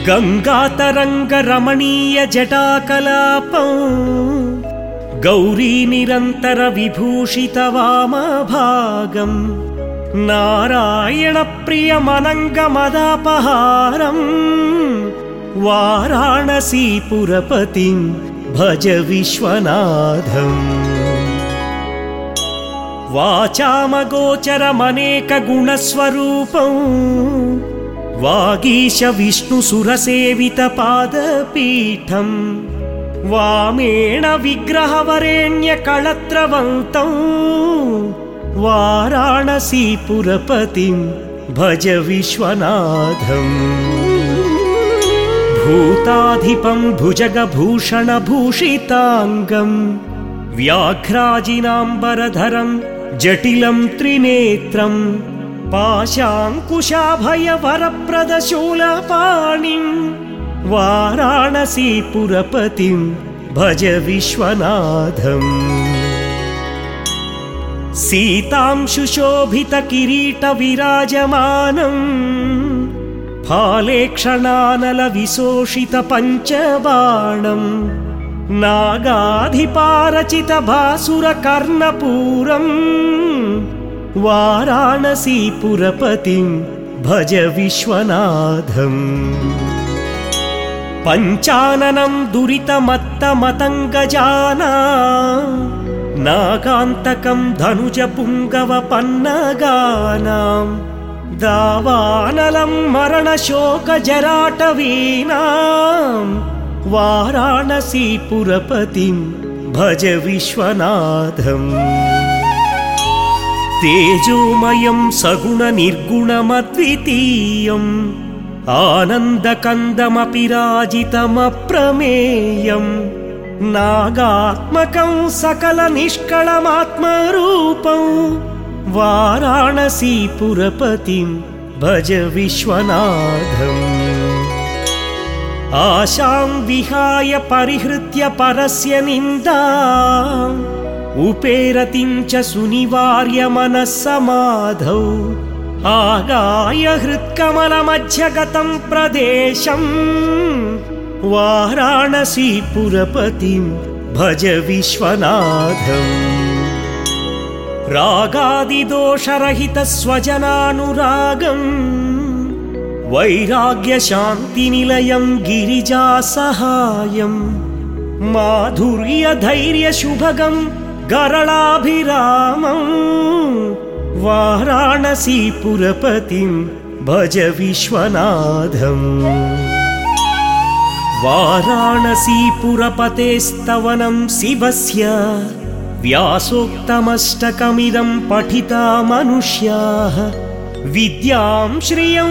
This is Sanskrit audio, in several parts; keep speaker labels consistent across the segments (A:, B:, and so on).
A: गंगातरंगरमणीय जटाकलापं गौरी निरंतर विभूषित वामभागं नारायण प्रियमनंगमदापहारं वाराणसीपुरपतिं भज विश्वनाथम्। वाचामगोचरमनेक गुणस्वरूपं वागीश विष्णुसुरसेवित पादपीठं वामेण विग्रहवरेण्य कळत्रवन्तं वाराणसीपुरपतिं भज विश्वनाथम्। भूताधिपं भुजगभूषणभूषिताङ्गं व्याघ्राजिनाम्बरधरं जटिलं त्रिनेत्रं पाशाङ्कुशाभयवरप्रदशूलपाणिं वाराणसीपुरपतिं भज विश्वनाथम्। सीतांशुशोभितकिरीटविराजमानं फालेक्षणानलविशोषितपञ्चबाणं नागाधिपारचितभासुरकर्णपूरं वाराणसीपुरपतिं भज विश्वनाथम्। पञ्चाननं दुरितमत्तमतङ्गजानां नागान्तकं धनुजपुङ्गवपन्नगानां दावानलं मरणशोकजराटवीनां वाराणसीपुरपतिं भज विश्वनाथम्। तेजोमयं सगुणनिर्गुणमद्वितीयम् आनन्दकन्दमपि राजितमप्रमेयं नागात्मकं सकलनिष्कळमात्मरूपं वाराणसीपुरपतिं भज विश्वनाथम्। आशां विहाय परिहृत्य परस्य निन्दां उपेरतिं च सुनिवार्य मनस्समाधौ आगाय हृत्कमलमध्यगतं प्रदेशं वाराणसीपुरपतिं भज विश्वनाथम्। रागादिदोषरहितस्वजनानुरागं वैराग्यशान्तिनिलयं गिरिजासहायं माधुर्यधैर्यशुभगं गरलाभिरामं वाराणसीपुरपतिं भज विश्वनाथम्। वाराणसीपुरपतेस्तवनं शिवस्य व्यासोक्तमष्टकमिदं पठिता मनुष्याः विद्यां श्रियं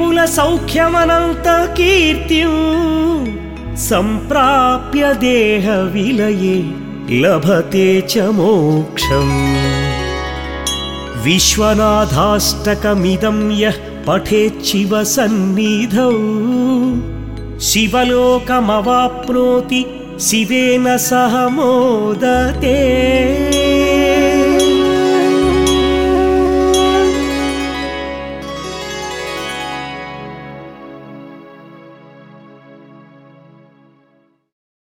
A: विपुलसौख्यमनन्तकीर्तिं सम्प्राप्य देहविलये लभते च मोक्षम्। विश्वनाथाष्टकमिदं यः पठेच्छिव सन्निधौ शिवलोकमवाप्नोति शिवेन सह मोदते।